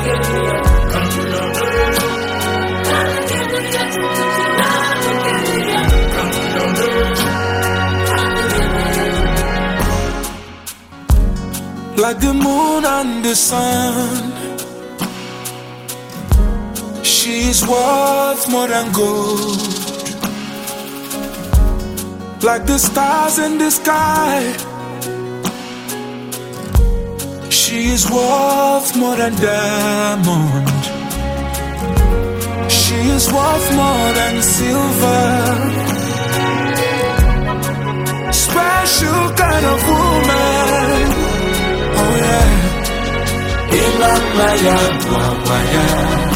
Like the moon and the sun, she is worth more than gold. Like the stars in the sky, she is worth more than diamond. She is worth more than silver. Special kind of woman. Oh yeah. Imama ya mama ya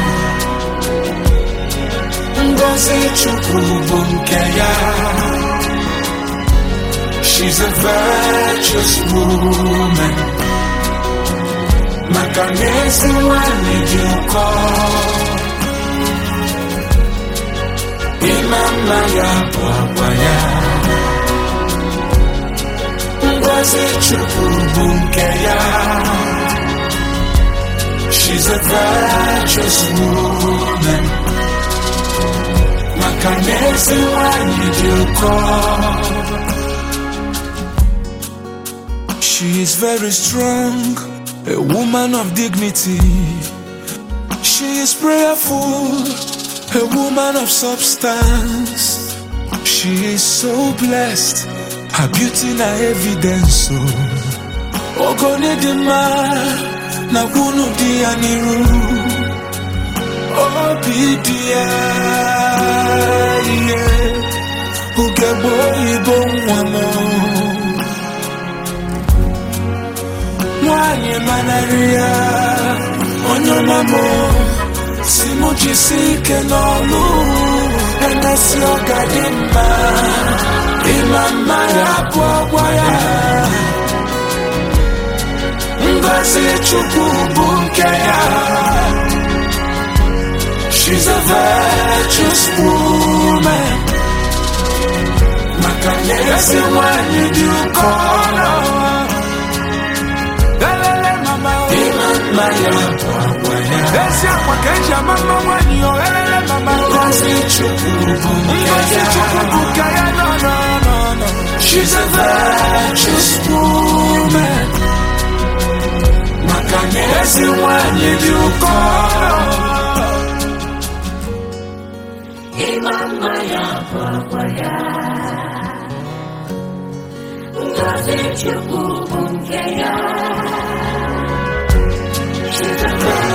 Ngozi Chukwu bụ nke ya. She's a virtuous woman. Maka n'ezi nwanyị dị ụkọ. Imama ya mama ya Ngozi Chukwu bụ nke ya. She's a virtuous woman. Maka n'ezi nwanyị dị ụkọ. She is very strong, a woman of dignity. She is prayerful, a woman of substance. She is so blessed, her beauty na evidence. Ogone di ma na wunu di aniru. Obi di ya, ugebo ibo nwamo. Mwanye manaria, onyo mamo. Simu jisike n'olu, enesi ogadimma. Imama ya bwagwa ya Ngozi Chukwu bụ nke ya. She's a virtuous woman. Maka n'ezi nwanyị dị ụkọ. Elele mama o. Imama ya bwagwa ya ezi akwa ka eji ama mma nwanyị o. Elele mama o. Ngozi Chukwu bụ nke ya. Ngozi Chukwu bụ nke ya. No. She's a virtuous woman. Maka n'ezi nwanyị dị ụkọ. Imama ya bwagwa ya Ngozi Chukwu bụ nke ya. She's a